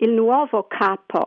Il nuovo capo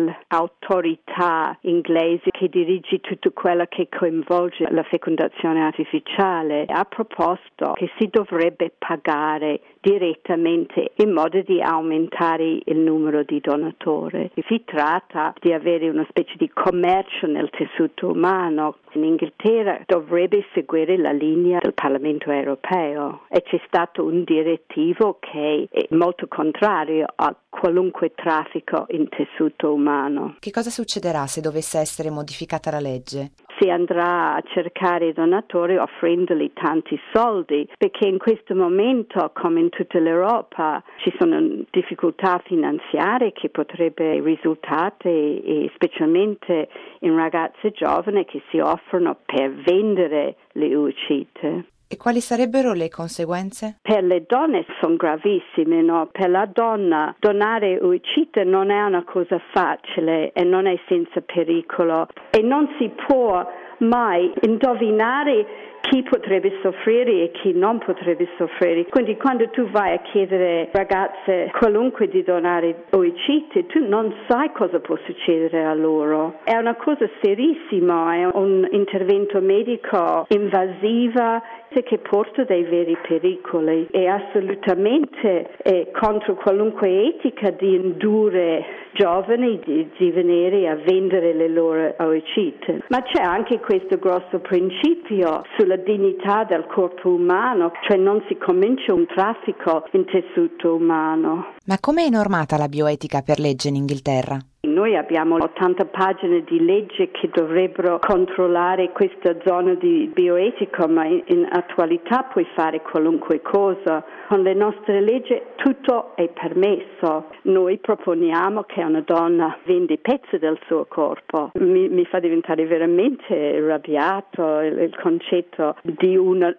dell'autorità inglese che dirige tutto quello che coinvolge la fecondazione artificiale ha proposto che si dovrebbe pagare direttamente in modo di aumentare il numero di donatori. Si tratta di avere una specie di commercio nel tessuto umano. In Inghilterra dovrebbe seguire la linea del Parlamento europeo e c'è stato un direttivo che è molto contrario a qualunque traffico in tessuto umano. Che cosa succederà se dovesse essere modificata la legge? Si andrà a cercare i donatori offrendoli tanti soldi, perché in questo momento, come in tutta l'Europa, ci sono difficoltà finanziarie che potrebbero risultare specialmente in ragazze giovani che si offrono per vendere le oocyte. E quali sarebbero le conseguenze? Per le donne sono gravissime, no? Per la donna donare oocyte non è una cosa facile e non è senza pericolo e non si può mai indovinare chi potrebbe soffrire e chi non potrebbe soffrire. Quindi quando tu vai a chiedere a ragazze qualunque di donare oocyte, tu non sai cosa può succedere a loro. È una cosa serissima, è un intervento medico invasivo che porta dei veri pericoli. È assolutamente contro qualunque etica di indurre giovani di venire a vendere le loro oocyte. Ma c'è anche questo grosso principio sulla dignità del corpo umano, cioè non si comincia un traffico in tessuto umano. Ma come è normata la bioetica per legge in Inghilterra? Noi abbiamo 80 pagine di legge che dovrebbero controllare questa zona di bioetica, ma in attualità puoi fare qualunque cosa. Con le nostre leggi tutto è permesso. Noi proponiamo che una donna venda pezzi del suo corpo. Mi fa diventare veramente arrabbiato il concetto di una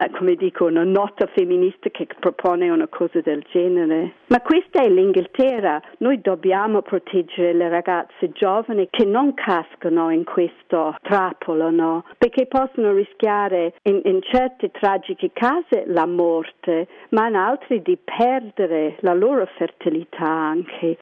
nota femminista che propone una cosa del genere. Ma questa è l'Inghilterra. Noi dobbiamo proteggere le ragazze giovani che non cascano in questo trappola, no? Perché possono rischiare in certe tragiche casi la morte, ma in altri di perdere la loro fertilità anche.